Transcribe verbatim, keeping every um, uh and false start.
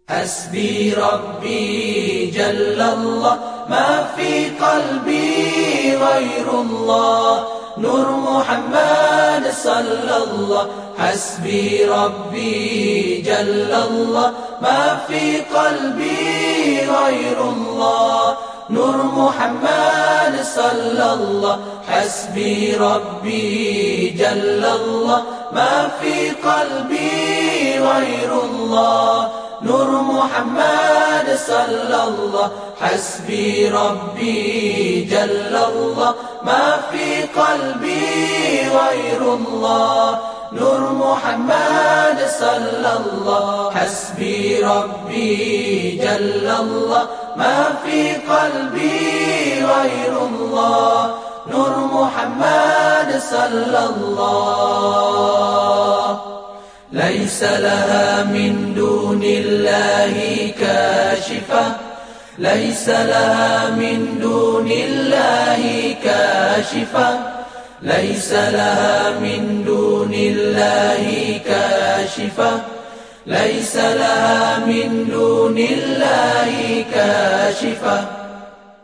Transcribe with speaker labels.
Speaker 1: حسبي ربي جل الله، ما في قلبي غير الله، نور محمد صلى الله. حسبي ربي جل الله، ما في قلبي غير الله، نور محمد صلى الله. حسبي ربي جل الله، ما في قلبي غير الله، نور محمد صلى الله. حسبي ربي جل الله، ما في قلبي غير الله، نور محمد صلى الله. حسبي ربي جل الله، ما في قلبي غير الله، نور محمد صلى الله. ليس لها من دون الله كاشفة، ليس لها من دون الله كاشفة، ليس لها من دون الله كاشفة، ليس لها من دون الله كاشفة.